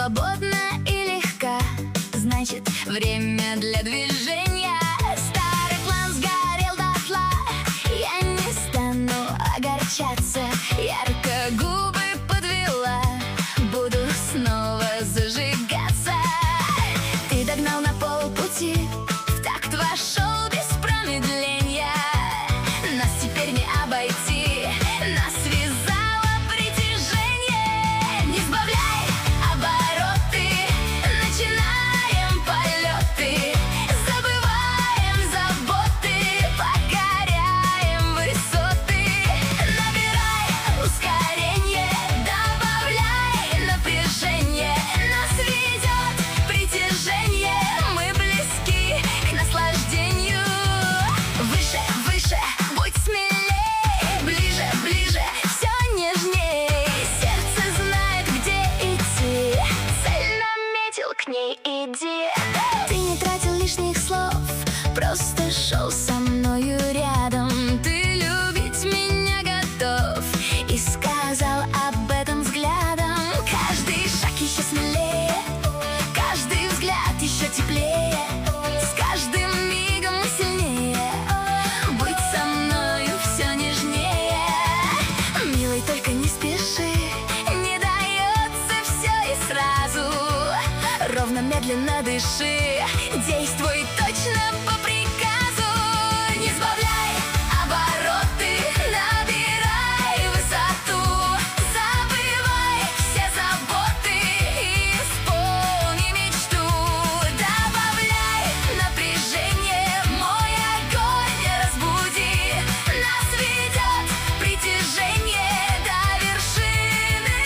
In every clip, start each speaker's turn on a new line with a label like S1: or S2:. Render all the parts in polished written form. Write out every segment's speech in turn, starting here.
S1: свободна и легка, значит, время для движения. Старый план сгорел дотла, я не стану огорчаться. Ярко губы подвела, буду снова зажигаться. Ты догнал на полпути, в такт вошел без промедления. Нас теперь не обойти, нас связало притяжение. Не сбавляй обороты, начинаем полеты. Забываем заботы, покоряем высоты. Набирай ускорение, добавляй напряжение. Нас ведет притяжение, мы близки к наслаждению. Выше, выше, будь смелее, ближе, ближе, все нежней. Сердце знает, где идти, цель наметил, к ней иди. Ты не тратил лишних слов, просто шел со мною рядом. Ты любить меня готов и сказал об этом взглядом. Каждый шаг еще смелее, каждый взгляд еще теплее. С каждым мигом мы сильнее, быть со мною все нежнее. Милый, только не спеши, не дается все и сразу. Ровно, медленно дыши, действуй точно по приказу. Не сбавляй обороты, набирай высоту. Забывай все заботы, исполни мечту. Добавляй напряжение, мой огонь разбуди. Нас ведет притяжение, до вершины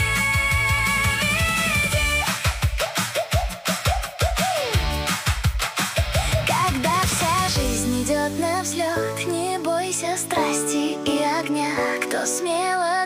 S1: веди. Когда вся жизнь идет на взлет, не бойся страсти и огня. Кто смело